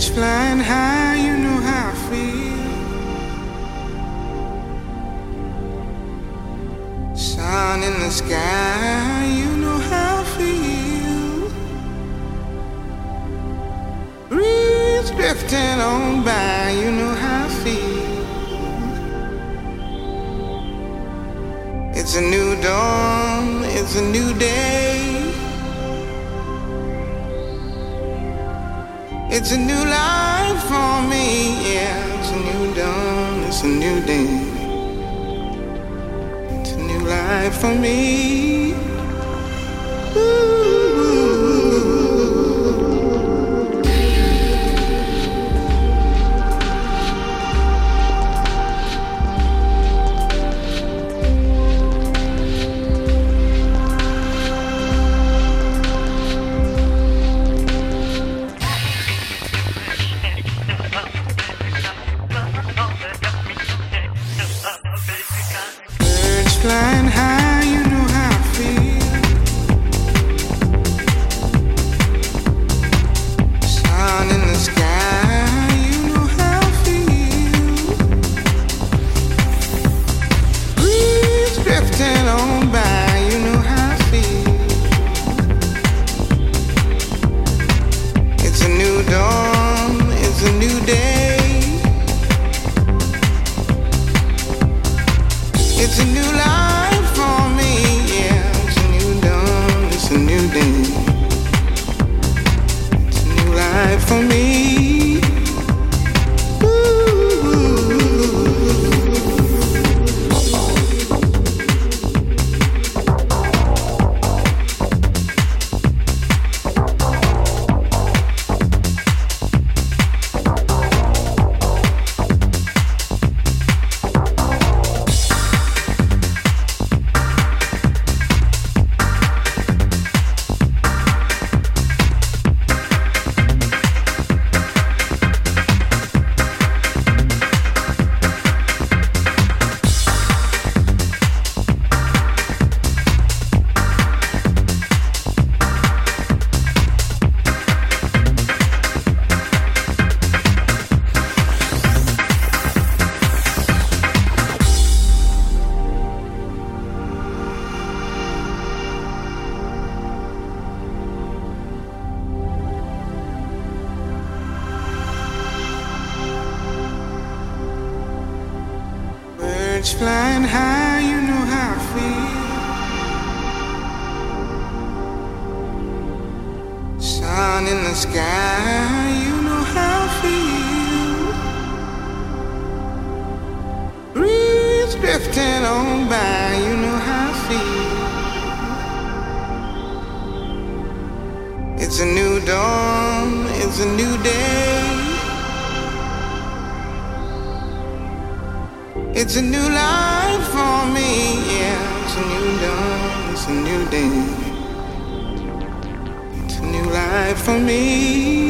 Flying high, you know how I feel. Sun in the sky, you know how I feel. Breeze drifting on by, you know how I feel. It's a new dawn, it's a new day. It's a new life for me, yeah. It's a new dawn, it's a new day. It's a new life for me. Ooh. Flying high, you know how I feel. Sun in the sky, you know how I feel. Breeze drifting on by, you know how I feel. It's a new dawn, it's a new day. It's a new life for me, yeah. It's a new dawn, it's a new day. It's a new life for me. Flying high, you know how I feel. Sun in the sky, you know how I feel. Breeze drifting on by, you know how I feel. It's a new dawn, it's a new day. It's a new life for me, yeah. It's a new dawn, it's a new day. It's a new life for me.